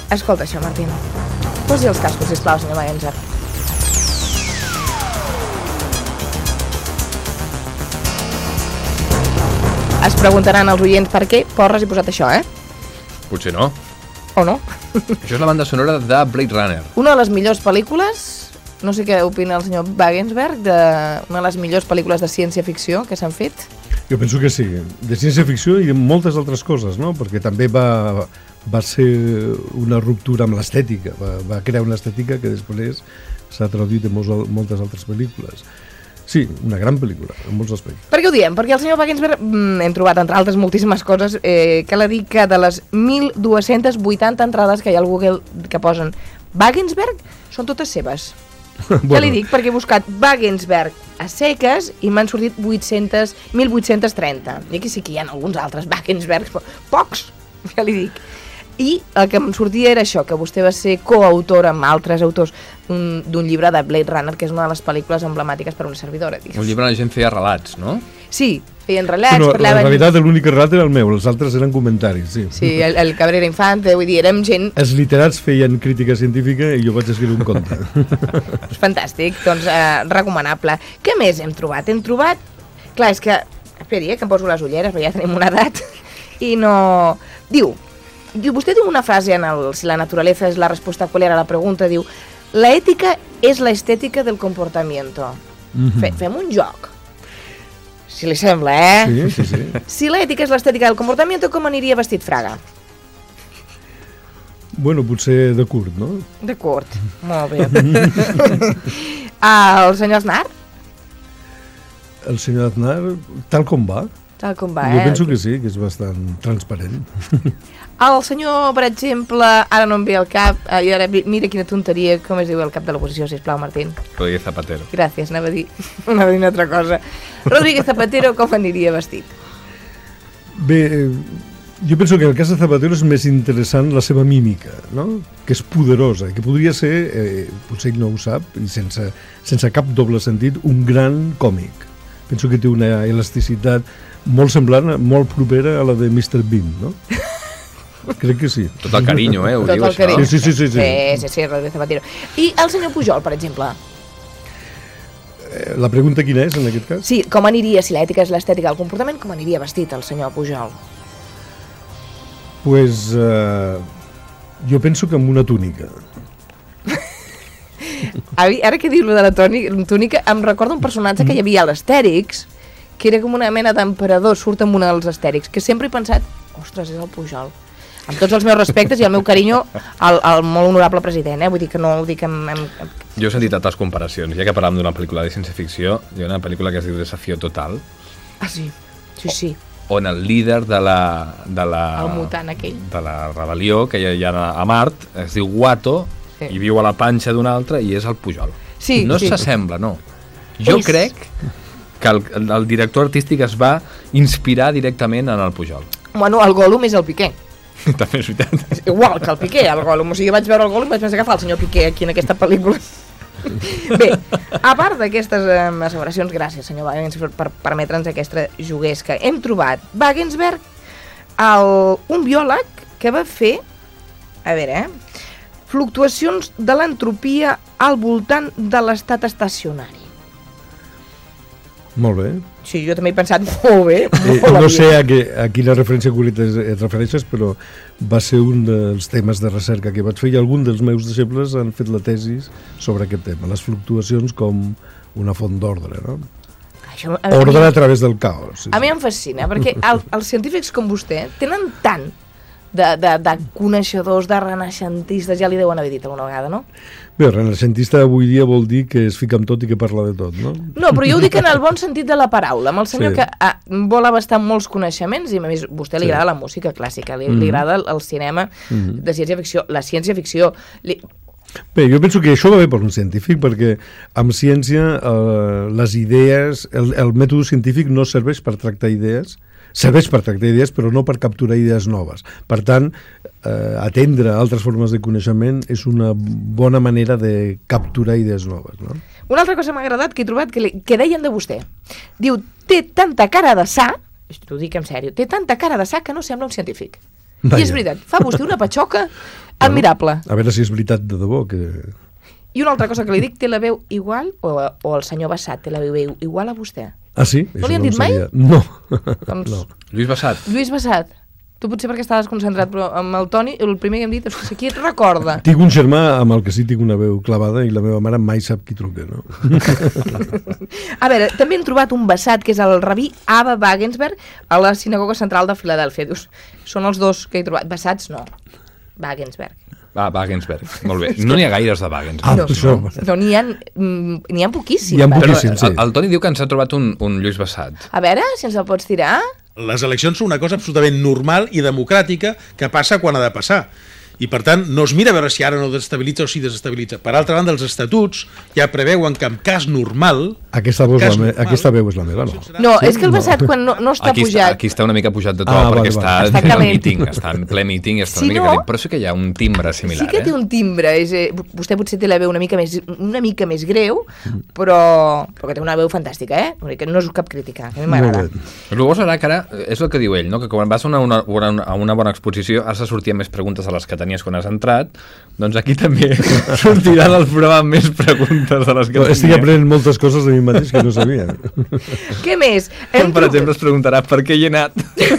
Escolta això, Martín. Posi els cascos, sisplau, senyor Wagensberg. Es preguntaran els oients per què porres he posat això, Potser no. O no? Això és la banda sonora de Blade Runner. Una de les millors pel·lícules, no sé què opina el senyor Wagensberg, una de les millors pel·lícules de ciència-ficció que s'han fet. Jo penso que sí, de ciència-ficció i de moltes altres coses, no? Perquè també va ser una ruptura amb l'estètica, va crear una estètica que després s'ha traduït en moltes altres pel·lícules. Sí, una gran pel·lícula, en molts aspectes. Per què ho diem? Perquè el senyor Wagensberg hem trobat, entre altres moltíssimes coses, que l'ha dit que de les 1.280 entrades que hi ha al Google que posen Wagensberg, són totes seves. Ja li dic, perquè he buscat Wagensberg a seques i m'han sortit 1.830. I aquí sí que hi ha alguns altres Wagensbergs, pocs, ja li dic. I el que em sortia era això, que vostè va ser coautor amb altres autors d'un llibre de Blade Runner, que és una de les pel·lícules emblemàtiques per una servidora. Un llibre on la gent feia relats, no? Sí, feien relats, no, parlaven... En realitat l'únic relat era el meu, els altres eren comentaris, sí. Sí, el Cabrera Infante, vull dir, érem gent... Els literats feien crítica científica i jo vaig escriure un conte. Fantàstic, doncs recomanable. Què més hem trobat? Hem trobat... Clar, és que... Esperi, que em poso les ulleres, perquè ja tenim una edat. I no... Vostè diu una frase en el si la naturaleza es la respuesta cuál era la pregunta, diu la ètica és la estètica del comportamiento. Fem un joc. Si li sembla, Sí. Si la ètica és l'estètica del comportamiento, com aniria vestit Fraga? Bueno, potser de curt, no? De curt, molt bé. El senyor Aznar? El senyor Aznar, tal com va. Tal com va, Jo penso que sí, que és bastant transparent. El senyor, per exemple, ara no em ve al cap, i ara mira quina tonteria, com es diu el cap de l'oposició, sisplau, Martín. Rodríguez Zapatero. Gràcies, anava a dir una altra cosa. Rodríguez Zapatero, com aniria vestit? Bé, jo penso que en el cas de Zapatero és més interessant la seva mímica, no? Que és poderosa, que podria ser, potser ell no ho sap, i sense cap doble sentit, un gran còmic. Penso que té una elasticitat molt semblant, molt propera a la de Mr. Bean, no? Crec que sí. Tot el carinyo, ho Tot diu el això. carinyo. Sí, Rodríguez Zapatero. I el senyor Pujol, per exemple? La pregunta quina és, en aquest cas? Sí, com aniria, si l'ètica és l'estètica del comportament, com aniria vestit el senyor Pujol? Pues, jo penso que amb una túnica. Ara que dius-lo de la túnica, em recorda un personatge que hi havia a l'Astèrix, que era com una mena d'emperador, surt amb una dels Astèrix, que sempre he pensat, ostres, és el Pujol. Amb tots els meus respectes i el meu carinyo al molt honorable president, vull dir que no ho dic amb... Jo he sentit altres comparacions, ja que parlàvem d'una pel·lícula de ciència-ficció, hi ha una pel·lícula que es diu Desafío Total. Ah, sí, sí. On el líder de la... El mutant aquell. De la rebel·lió que hi ha a Mart, es diu Watto, sí. I viu a la panxa d'un altre i és el Pujol. Sí, no sí. s'assembla, no. Jo crec que el director artístic es va inspirar directament en el Pujol. Bueno, el Gollum és el Piqué. També és veritat. És igual que el Piqué, el Gollum. O sigui, vaig veure el Gollum i vaig pensar que fa el senyor Piqué aquí en aquesta pel·lícula. Bé, a part d'aquestes asseveracions, gràcies, senyor Wagensberg, per permetre'ns aquesta juguesca. Hem trobat Wagensberg, un biòleg que va fer, fluctuacions de l'entropia al voltant de l'estat estacionari. Molt bé. Sí, jo també he pensat molt bé. No sé a quina referència concreta et refereixes, però va ser un dels temes de recerca que vaig fer i algun dels meus deixebles han fet la tesi sobre aquest tema, les fluctuacions com una font d'ordre, no? Ordre a través del caos. A mi em fascina, perquè els científics com vostè tenen tant de coneixedors, de renaixentistes, ja li deuen haver dit alguna vegada, no? Bé, renaixentista avui dia vol dir que es fica amb tot i que parla de tot, no? No, però jo ho dic en el bon sentit de la paraula, amb el senyor que vol abastar molts coneixements i a més a vostè li agrada la música clàssica, li agrada el cinema de ciència-ficció, la ciència-ficció... Bé, jo penso que això va bé per un científic, perquè amb ciència les idees, el mètode científic no serveix per tractar idees, serveix per tractar idees però no per capturar idees noves. Per tant, atendre altres formes de coneixement és una bona manera de capturar idees noves, no? Una altra cosa m'ha agradat que he trobat que deien de vostè. Diu, té tanta cara de sa, t'ho dic en sèrio, té tanta cara de sa que no sembla un científic. I és veritat, fa vostè una patxoca Admirable. A veure si és veritat de debò que... I una altra cosa que li dic, té la veu igual, o el senyor Bassat té la veu igual a vostè? Ah, sí? No li han dit mai? No. Doncs, No. Lluís Bassat. Lluís Bassat, tu potser perquè estaves concentrat, però amb el Toni, el primer que hem dit és que qui et recorda? Tinc un germà amb el que sí tinc una veu clavada i la meva mare mai sap qui truca, no? A veure, també hem trobat un Bassat, que és el rabí Abba Wagensberg, a la sinagoga central de Filadèlfia. Dius, són els dos que he trobat. Bassats, no. Wagensberg. Ah, Wagensberg, molt bé. No n'hi ha gaires de Wagensberg. Ah, No, això. no n'hi ha poquíssims. N'hi ha Però poquíssims, sí. el Toni diu que ens ha trobat un Lluís Bassat. A veure, si ens el pots tirar. Les eleccions són una cosa absolutament normal i democràtica que passa quan ha de passar. I, per tant, no es mira a veure si ara no desestabilitza o si desestabilitza. Per altra banda, els estatuts ja preveuen que en cas normal... Aquesta veu és la meva, no? No, és que el Bassat, quan no està pujat... Aquí està una mica pujat de to, Ah, perquè vale, està Està en calent. meeting, està en ple meeting i està Si una mica no- calent. Però sí que hi ha un timbre similar, Sí que té un timbre, vostè potser té la veu una mica més greu, però que té una veu fantàstica, Vull dir que no és cap crítica, a mi m'agrada. Molt bé. El bo serà que ara, és el que diu ell, no? Que quan vas a una bona exposició has de sortir amb més preguntes a les que tenies quan has entrat, doncs aquí també sortiran el programa amb més preguntes de les que No, estic tenies. aprenent moltes coses de mi mateix que no sabia. Què més? Com, per exemple, es preguntarà per què hi he anat.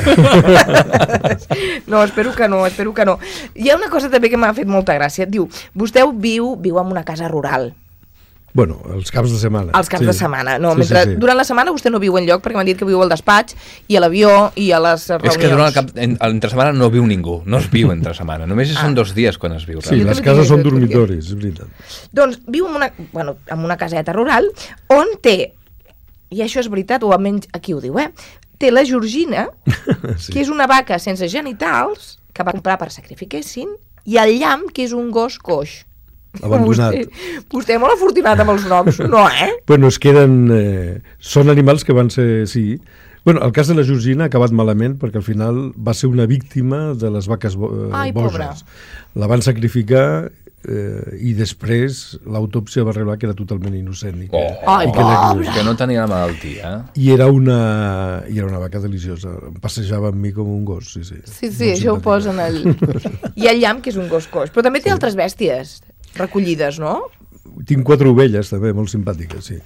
No, espero que no. Hi ha una cosa també que m'ha fet molta gràcia. Diu, vostè viu en una casa rural. Bueno, els caps de setmana. Els caps de setmana. No, Sí, mentre sí. durant la setmana vostè no viu enlloc, perquè m'han dit que viu al despatx i a l'avió i a les reunions. És que durant entre setmana no viu ningú, no es viu entre setmana, només són 2 dies quan es viu. Sí, Jo les també cases tinc són aquest dormitoris, és veritat. Doncs viu en una caseta rural on té, i això és veritat, o almenys aquí ho diu, té la Georgina, Sí. que és una vaca sense genitals, que va comprar per sacrifiquessin, i el llamp, que és un gos coix. Abandonat. Vostè molt afortunat amb els noms, no, Bueno, és que són animals que van ser, sí. Bueno, el cas de la Georgina ha acabat malament perquè al final va ser una víctima de les vaques Ai, pobra. boges. La van sacrificar i després l'autòpsia va revelar que era totalment innocent i que, Ai, i que la- pobra. Que no tenia la malaltia. i era una vaca deliciosa. Em passejava amb mi com un gos, sí, sí. Sí, Molt això ho simpàtica. posen I el llamp, que és un gos coix. Però també té altres bèsties recollides, no? Tinc 4 ovelles també, molt simpàtiques, sí.